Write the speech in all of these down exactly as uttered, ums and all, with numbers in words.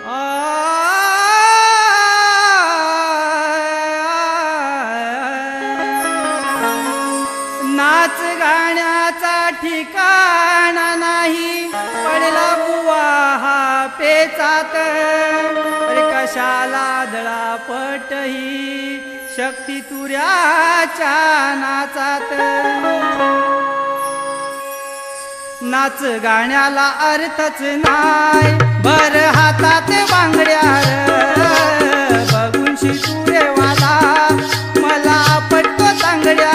नाच गाण्याचा ठिकाणा नाही पडला बुवा हा पेचात अरे कशाला दळापट ही शक्ती तुऱ्याच्या नाचात नाच गाण्याला अर्थच नाही भर हातात बांगड्या बघून शितुरेवाला मला पटतो तांगड्या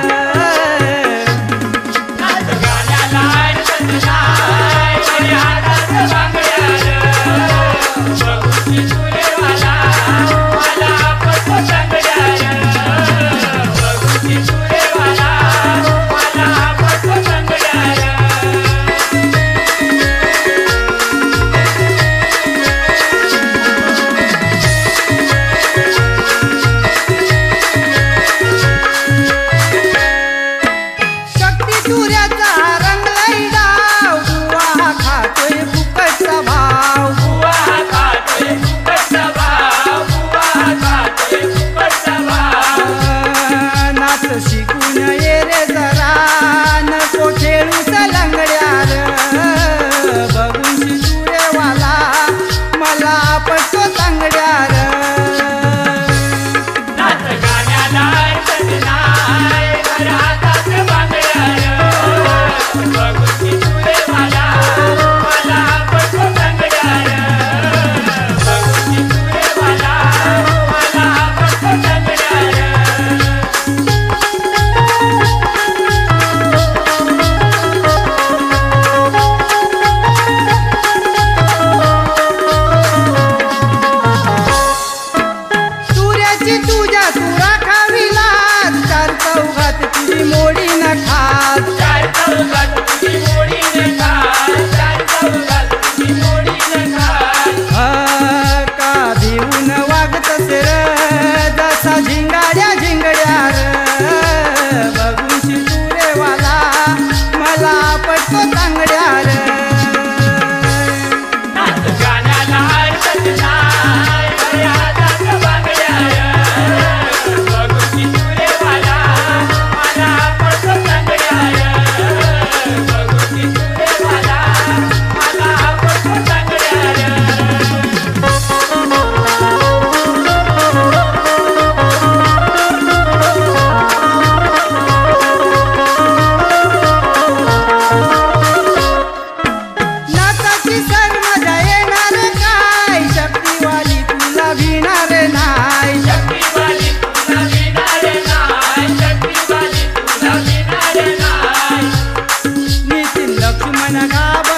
शिकून ये रे जरा नको खेळूच लंगड्यार बघून शितुरेवाला मला पटतो तांगड्यार नाच गाण्याला अर्थच नाही भर हातात बांगड्यार बघून शितुरेवाला मला पटतो तांगड्यार बघून शितुरेवाला मला पटतो तांगड्यार तुझ्या तुरा खाविला चार चौघात तुझी मोडी न खात चार चौघात तुझी मोडी न खात चार चौघात तुझी मोडी न खात का भिवून वागतस र जसा झिंगाड्या झिंगड्या र बघून शितुरेवाला मला पटतो तांगड्या र नाच गाण्याला अर्थच नाही भर हातात बांगड्यार बघून शितुरेवाला मला पटतो तांगड्यार बघून शितुरेवाला मला पटतो तांगड्यार नाचाची सर मजा येणार काय शक्तीवाली तुला भिणार नाही शक्तीवाली तुला भिणार नाही शक्तीवाली तुला भिणार नाही नितीन लक्ष्मण गाब